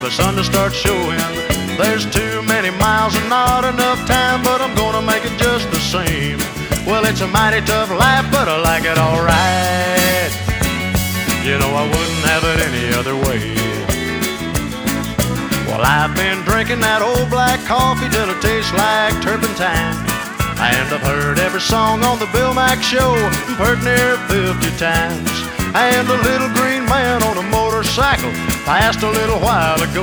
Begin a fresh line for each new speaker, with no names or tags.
The sun to start showing. There's too many miles and not enough time, but I'm gonna make it just the same. Well, it's a mighty tough life, but I like it alright. You know I wouldn't have it any other way. Well, I've been drinking that old black coffee till it tastes like turpentine, and I've heard every song on the Bill Mack Show heard near 50 times. And the little green man on a motorcycle passed a little while ago.